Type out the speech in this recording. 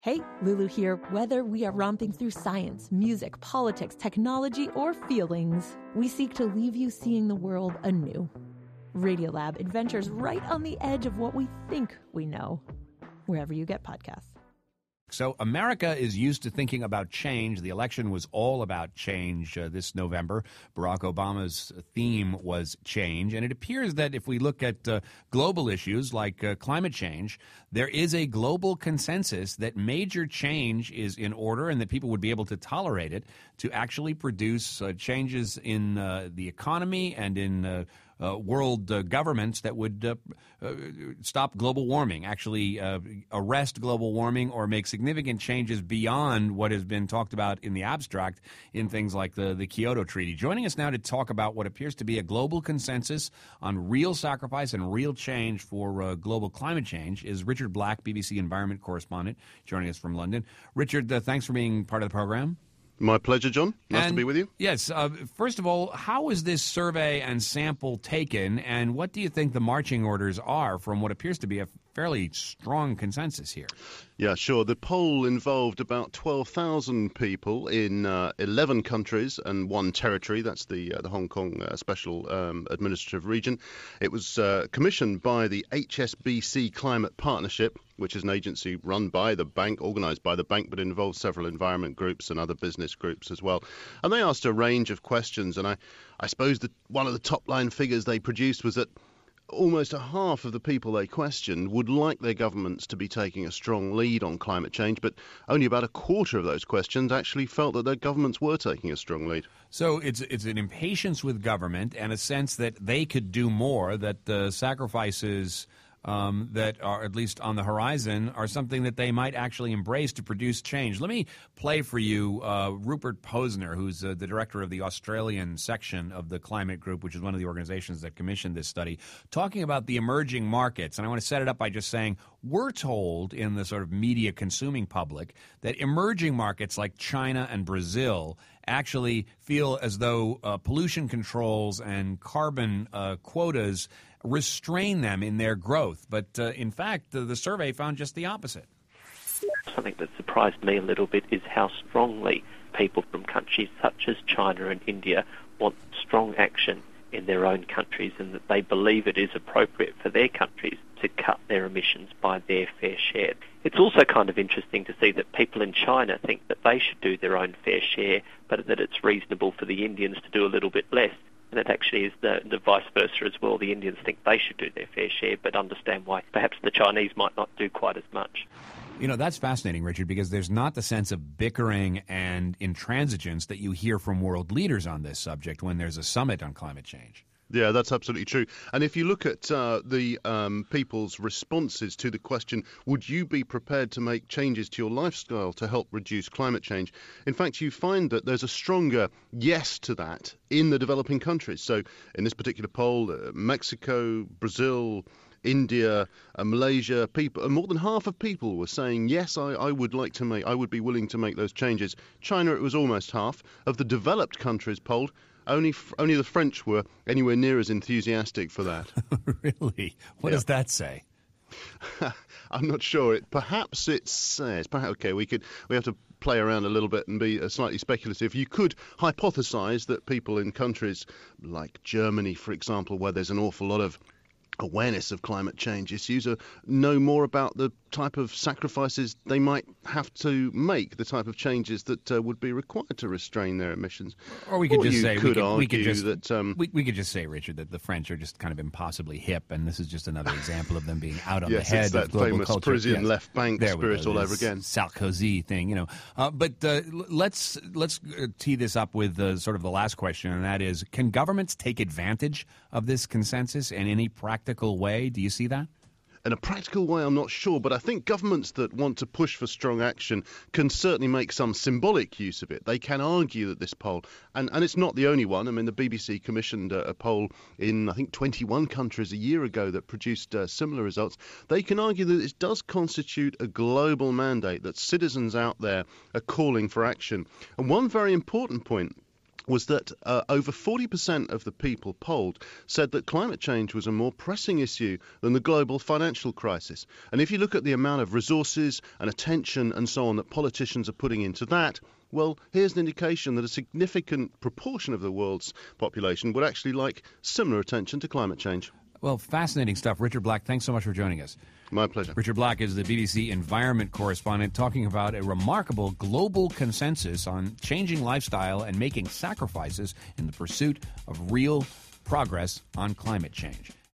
Hey, Lulu here. Whether we are romping through science, music, politics, technology, or feelings, we seek to leave you seeing the world anew. Radiolab adventures right on the edge of what we think we know, wherever you get podcasts. So America is used to thinking about change. The election was all about change this November. Barack Obama's theme was change. And it appears that if we look at global issues like climate change, there is a global consensus that major change is in order and that people would be able to tolerate it to actually produce changes in the economy and in world governments that would stop global warming, actually arrest global warming or make significant changes beyond what has been talked about in the abstract in things like the Kyoto Treaty. Joining us now to talk about what appears to be a global consensus on real sacrifice and real change for global climate change is Richard Black, BBC environment correspondent, joining us from London. Richard, thanks for being part of the program. My pleasure, John. Nice to be with you. Yes. First of all, how was this survey and sample taken, and what do you think the marching orders are from what appears to be a fairly strong consensus here? Yeah, sure. The poll involved about 12,000 people in 11 countries and one territory. That's the Hong Kong Special Administrative Region. It was commissioned by the HSBC Climate Partnership, which is an agency run by the bank, organised by the bank, but involves several environment groups and other business groups as well. And they asked a range of questions, and I suppose that one of the top-line figures they produced was that almost a half of the people they questioned would like their governments to be taking a strong lead on climate change, but only about a quarter of those questions actually felt that their governments were taking a strong lead. So it's an impatience with government and a sense that they could do more, that the sacrifices that are at least on the horizon are something that they might actually embrace to produce change. Let me play for you Rupert Posner, who's the director of the Australian section of the Climate Group, which is one of the organizations that commissioned this study, talking about the emerging markets. And I want to set it up by just saying we're told in the sort of media consuming public that emerging markets like China and Brazil actually feel as though pollution controls and carbon quotas restrain them in their growth. But in fact, the survey found just the opposite. Something that surprised me a little bit is how strongly people from countries such as China and India want strong action in their own countries, and that they believe it is appropriate for their countries to cut their emissions by their fair share. It's also kind of interesting to see that people in China think that they should do their own fair share, but that it's reasonable for the Indians to do a little bit less. And it actually is the vice versa as well. The Indians think they should do their fair share, but understand why perhaps the Chinese might not do quite as much. You know, that's fascinating, Richard, because there's not the sense of bickering and intransigence that you hear from world leaders on this subject when there's a summit on climate change. Yeah, that's absolutely true. And if you look at the people's responses to the question, would you be prepared to make changes to your lifestyle to help reduce climate change? In fact, you find that there's a stronger yes to that in the developing countries. So in this particular poll, Mexico, Brazil, India, Malaysia, more than half of people were saying, yes, I would be willing to make those changes. China, it was almost half. Of the developed countries polled, only the French were anywhere near as enthusiastic for that. Really? What does that say? I'm not sure. Perhaps it says. Okay, we have to play around a little bit and be slightly speculative. You could hypothesize that people in countries like Germany, for example, where there's an awful lot of awareness of climate change issues, know more about the type of sacrifices they might have to make, the type of changes that would be required to restrain their emissions. Or we could just say, we could just say, Richard, that the French are just kind of impossibly hip, and this is just another example of them being out on yes, the head it's of that global famous culture. Parisian left bank spirit all over again. Sarkozy thing, you know. But let's tee this up with sort of the last question, and that is, can governments take advantage of this consensus in any practical way? Do you see that? In a practical way, I'm not sure, but I think governments that want to push for strong action can certainly make some symbolic use of it. They can argue that this poll, and it's not the only one. I mean, the BBC commissioned a poll in, I think, 21 countries a year ago that produced similar results. They can argue that it does constitute a global mandate, that citizens out there are calling for action. And one very important point was that over 40% of the people polled said that climate change was a more pressing issue than the global financial crisis. And if you look at the amount of resources and attention and so on that politicians are putting into that, well, here's an indication that a significant proportion of the world's population would actually like similar attention to climate change. Well, fascinating stuff. Richard Black, thanks so much for joining us. My pleasure. Richard Black is the BBC environment correspondent talking about a remarkable global consensus on changing lifestyle and making sacrifices in the pursuit of real progress on climate change.